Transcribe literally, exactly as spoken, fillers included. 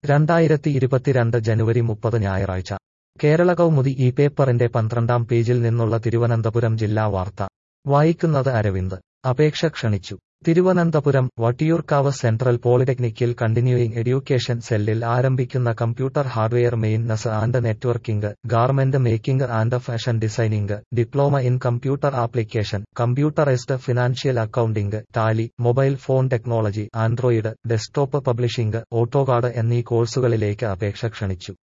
രണ്ടായിരത്തി ഇരുപത്തിരണ്ട് ജനുവരി മുപ്പത് ഞായറാഴ്ച കേരള കൗമുദി ഈ പേപ്പറിന്റെ പന്ത്രണ്ടാം പേജിൽ നിന്നുള്ള തിരുവനന്തപുരം ജില്ലാ വാർത്ത വായിക്കുന്നത് അരവിന്ദ്. അപേക്ഷ ക്ഷണിച്ചു. തിരുവനന്തപുരം വട്ടിയൂർക്കാവ് സെൻട്രൽ പോളിടെക്നിക്കിൽ കണ്ടിന്യൂയിങ് എഡ്യൂക്കേഷൻ സെല്ലിൽ ആരംഭിക്കുന്ന computer hardware maintenance and networking, garment making and fashion designing, diploma in computer application, computerised financial accounting, Tally, mobile phone technology, Android, desktop publishing, AutoCAD എന്നീ കോഴ്സുകളിലേക്ക് അപേക്ഷ ക്ഷണിച്ചു.